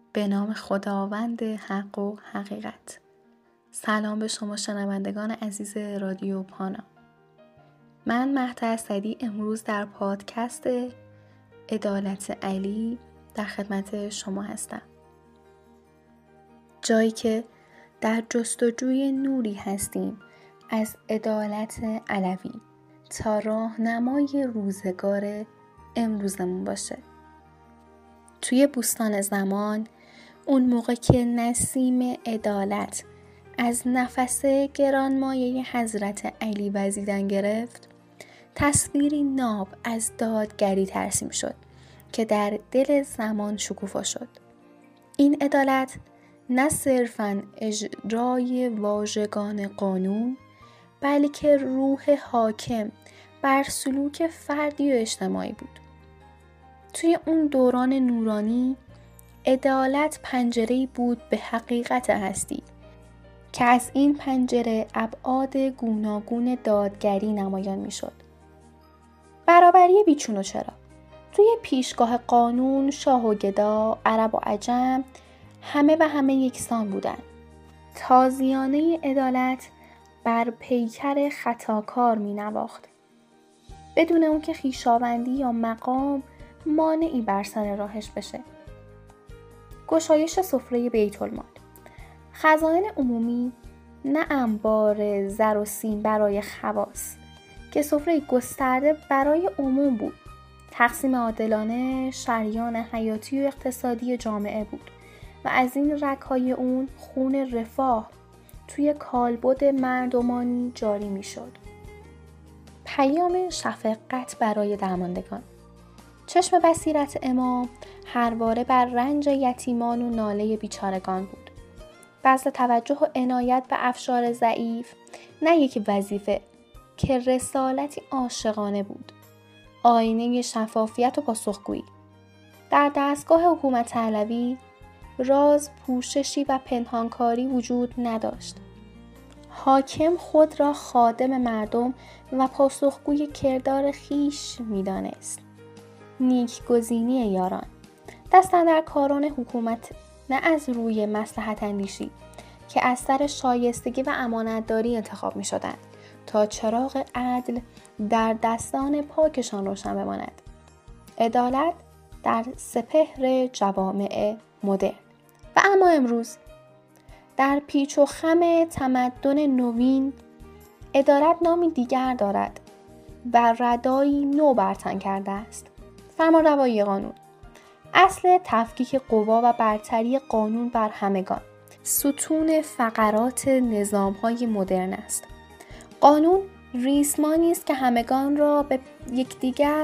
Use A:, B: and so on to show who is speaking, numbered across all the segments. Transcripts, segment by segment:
A: به نام خداوند حق و حقیقت. سلام به شما شنوندگان عزیز رادیو پانا. من مهد اسدی امروز در پادکست عدالت علی در خدمت شما هستم. جایی که در جستجوی نوری هستیم از عدالت علوی تا راهنمای روزگار امروزمون باشه. توی بوستان زمان، اون موقع که نسیم عدالت از نفس گرانمایه حضرت علی وزیدن گرفت، تصویری ناب از دادگری ترسیم شد که در دل زمان شکوفا شد. این عدالت نه صرفاً اجرای واژگان قانون، بلکه روح حاکم بر سلوک فردی و اجتماعی بود. توی اون دوران نورانی، عدالت پنجره‌ای بود به حقیقت هستی که از این پنجره ابعاد گوناگون دادگری نمایان می‌شد. برابری بیچون و چرا. توی پیشگاه قانون، شاه و گدا، عرب و عجم همه یکسان بودند. تازیانه عدالت بر پیکر خطاکار می‌نواخت، بدون اون که خویشاوندی یا مقام مانعی بر سر راهش بشه. گشایش سفره بیت المال. خزائن عمومی نه انبار زر و سیم برای خواص، که سفره گسترده برای عموم بود. تقسیم عادلانه شریان حیاتی و اقتصادی جامعه بود و از این رگ‌های اون خون رفاه توی کالبد مردمانی جاری می شد. پیام شفقت برای درماندگان. چشم بصیرت امام هرباره بر رنج یتیمان و ناله بیچارگان بود. بذل توجه و عنایت به افشار ضعیف نه یک وظیفه که رسالتی عاشقانه بود. آینه شفافیت و پاسخگویی. در دستگاه حکومت علوی راز، پوششی و پنهانکاری وجود نداشت. حاکم خود را خادم مردم و پاسخگوی کردار خیش می‌دانست. نیکگزینی یاران. دست اندر کاران حکومت نه از روی مصلحت اندیشی که از سر شایستگی و امانتداری انتخاب می شدند تا چراغ عدل در دستان پاکشان روشن بماند. عدالت در سپهر جوامع مدرن. و اما امروز در پیچ و خم تمدن نوین، عدالت نامی دیگر دارد و ردایی نو برتن کرده است. فرمانروایی قانون. اصل تفکیک قوا و برتری قانون بر همگان ستون فقرات نظام‌های مدرن است. قانون ریسمانی است که همگان را به یکدیگر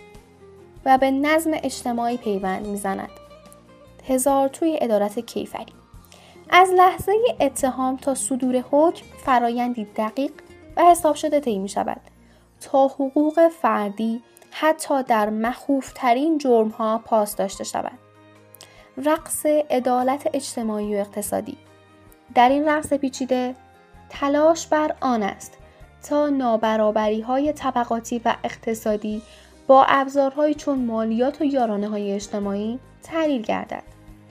A: و به نظم اجتماعی پیوند می‌زند. هزارتوی عدالت کیفری. از لحظه اتهام تا صدور حکم فرایندی دقیق و حساب شده طی می‌شود تا حقوق فردی حتی در مخوفترین جرم‌ها پاس داشته شود. رقص عدالت اجتماعی و اقتصادی. در این رقص پیچیده تلاش بر آن است تا نابرابری‌های طبقاتی و اقتصادی با ابزارهایی چون مالیات و یارانه‌های اجتماعی تعدیل گردد.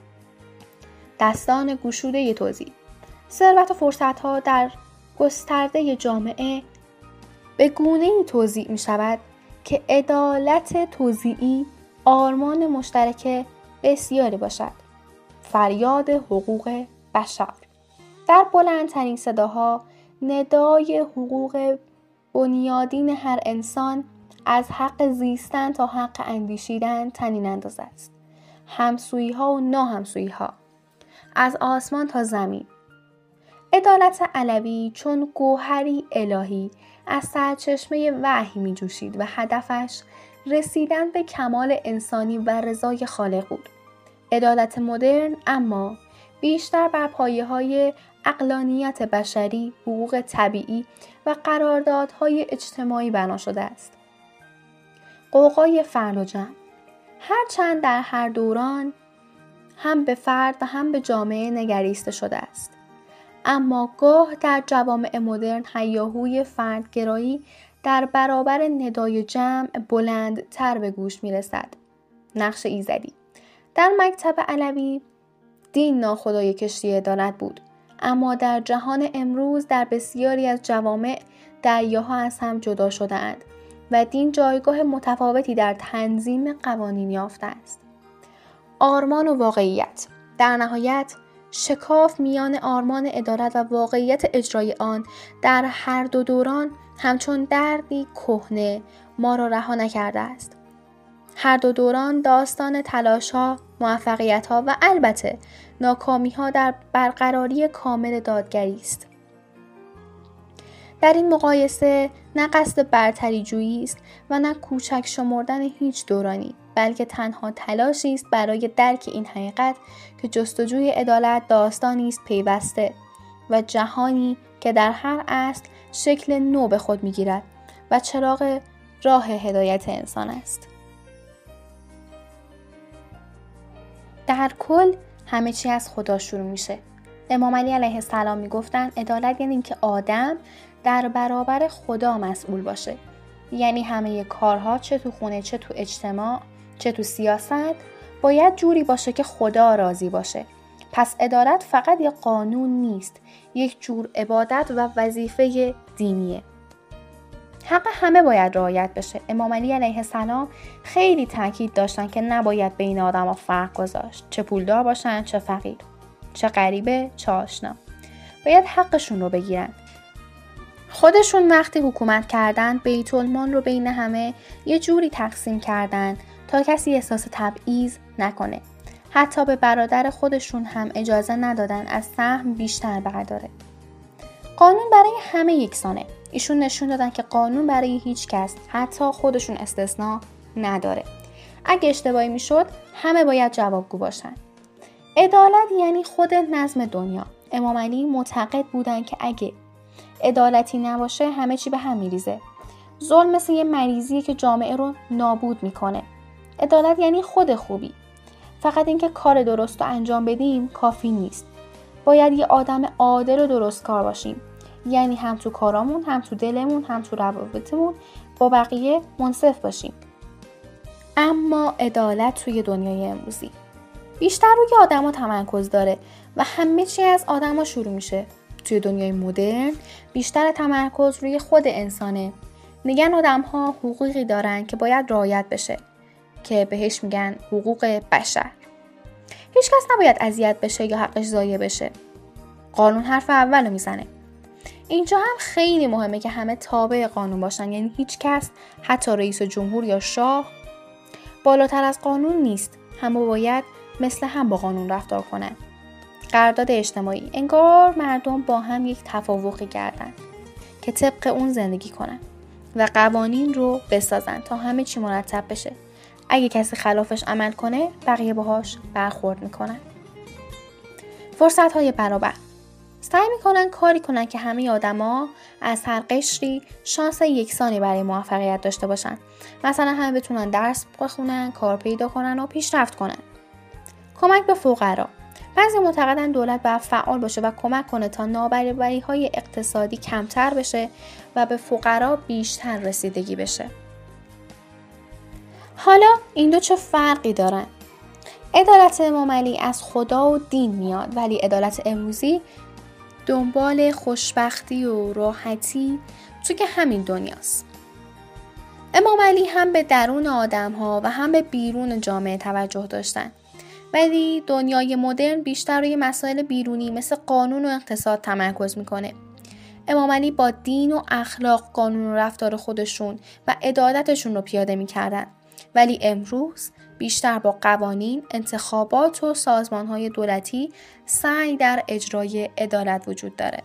A: دستان گشوده توزیع. ثروت و فرصت‌ها در گسترده جامعه به گونه‌ای توزیع می‌شود که عدالت توزیعی آرمان مشترک بسیاری باشد. فریاد حقوق بشر. در بلندترین صداها ندای حقوق بنیادین هر انسان از حق زیستن تا حق اندیشیدن طنین انداز است. همسویی‌ها و ناهمسویی‌ها از آسمان تا زمین. عدالت علوی چون گوهری الهی از سرچشمه وحی می جوشید و هدفش رسیدن به کمال انسانی و رضای خالق بود. عدالت مدرن اما بیشتر بر پایه‌های عقلانیت بشری، حقوق طبیعی و قراردادهای اجتماعی بنا شده است. غوغای فرد و جمع. هرچند در هر دوران هم به فرد و هم به جامعه نگریسته شده است، اما گاه در جوامع مدرن هیاهوی فردگرایی در برابر ندای جمع بلندتر به گوش می رسد. نقش ایزدی. در مکتب علوی دین ناخدای کشتی عدالت بود. اما در جهان امروز در بسیاری از جوامع دریاها از هم جدا شده‌اند و دین جایگاه متفاوتی در تنظیم قوانین یافته است. آرمان و واقعیت. در نهایت شکاف میان آرمان عدالت و واقعیت اجرای آن در هر دو دوران همچون دردی کهنه ما را رها نکرده است. هر دو دوران داستان تلاش‌ها، موفقیت‌ها و البته ناکامی‌ها در برقراری کامل دادگری است. در این مقایسه نه قصد برتری جویی است و نه کوچک شمردن هیچ دورانی، بلکه تنها تلاشی است برای درک این حقیقت که جستجوی عدالت داستانی است پیوسته و جهانی که در هر اصل شکل نو به خود می‌گیرد و چراغ راه هدایت انسان است. در کل همه چی از خدا شروع میشه. امام علی علیه السلام میگفتن عدالت یعنی که آدم در برابر خدا مسئول باشه. یعنی همه کارها چه تو خونه، چه تو اجتماع، چه تو سیاست باید جوری باشه که خدا راضی باشه. پس عدالت فقط یک قانون نیست، یک جور عبادت و وظیفه دینیه. حق همه باید رعایت بشه. امام علی علیه السلام خیلی تاکید داشتن که نباید بین آدم‌ها فرق گذاشت، چه پولدار باشن چه فقیر، چه غریبه چه آشنا. باید حقشون رو بگیرن. خودشون وقتی حکومت کردن بیت المال رو بین همه یه جوری تقسیم کردن تا کسی احساس تبعیض نکنه. حتی به برادر خودشون هم اجازه ندادن از سهم بیشتر برداره. قانون برای همه یکسانه. ایشون نشون دادن که قانون برای هیچ کس، حتی خودشون استثنا نداره. اگه اشتباهی میشد همه باید جوابگو باشن. عدالت یعنی خود نظم دنیا. امام علی معتقد بودن که اگه عدالتی نباشه همه چی به هم میریزه. ظلم مثل یه مریضیه که جامعه رو نابود میکنه. عدالت یعنی خود خوبی. فقط اینکه کار درست رو انجام بدیم کافی نیست. باید یه آدم عادل و درست کار باشیم. یعنی هم تو کارامون، هم تو دلمون، هم تو روابطمون با بقیه منصف باشیم. اما عدالت توی دنیای امروزی بیشتر روی آدما تمرکز داره و همه چی از آدما شروع میشه. توی دنیای مدرن بیشتر تمرکز روی خود انسانه. میگن آدم‌ها حقوقی دارن که باید رعایت بشه که بهش میگن حقوق بشر. هیچ کس نباید اذیت بشه یا حقش ضایع بشه. قانون حرف اولو میزنه. اینجا هم خیلی مهمه که همه تابع قانون باشن. یعنی هیچ کس، حتی رئیس جمهور یا شاه، بالاتر از قانون نیست. همه باید مثل هم با قانون رفتار کنن. قرارداد اجتماعی، انگار مردم با هم یک تفاوقی کردن که طبق اون زندگی کنن و قوانین رو بسازن تا همه چی مرتب بشه. اگه کسی خلافش عمل کنه بقیه باهاش برخورد میکنن. فرصت‌های برابر. سعی میکنن کاری کنن که همه آدما از هر قشری شانس یکسانی برای موفقیت داشته باشن. مثلا همه بتونن درس بخونن، کار پیدا کنن و پیشرفت کنن. کمک به فقرا. بعضی معتقدن دولت باید فعال باشه و کمک کنه تا نابرابری‌های اقتصادی کمتر بشه و به فقرا بیشتر رسیدگی بشه. حالا این دو چه فرقی دارن؟ عدالت امام علی از خدا و دین میاد، ولی عدالت امروزی دنبال خوشبختی و راحتی تو که همین دنیاست. امام علی هم به درون آدم‌ها و هم به بیرون جامعه توجه داشتن. ولی دنیای مدرن بیشتر روی مسائل بیرونی مثل قانون و اقتصاد تمرکز میکنه. امام علی با دین و اخلاق قانون و رفتار خودشون و عدالتشون رو پیاده میکردن. ولی امروز بیشتر با قوانین، انتخابات و سازمانهای دولتی سعی در اجرای عدالت وجود داره.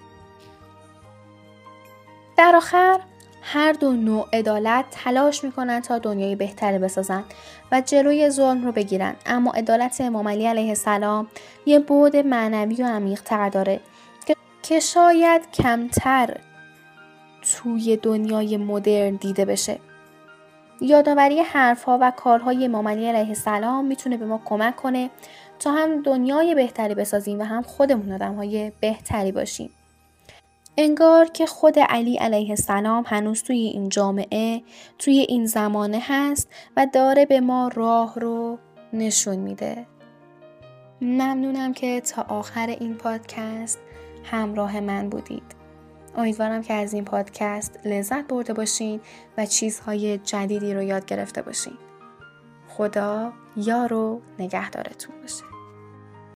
A: در آخر هر دو نوع عدالت تلاش میکنن تا دنیای بهتری بسازن و جلوی ظلم رو بگیرن. اما عدالت امام علی علیه السلام یه بعد معنوی و عمیق‌تر داره که شاید کمتر توی دنیای مدرن دیده بشه. یادآوری حرف‌ها و کارهای امام علی علیه السلام میتونه به ما کمک کنه تا هم دنیای بهتری بسازیم و هم خودمون آدم‌های بهتری باشیم. انگار که خود علی علیه السلام هنوز توی این جامعه، توی این زمانه هست و داره به ما راه رو نشون میده. ممنونم که تا آخر این پادکست همراه من بودید. امیدوارم که از این پادکست لذت برده باشین و چیزهای جدیدی رو یاد گرفته باشین. خدا یار و نگهدارتون باشه.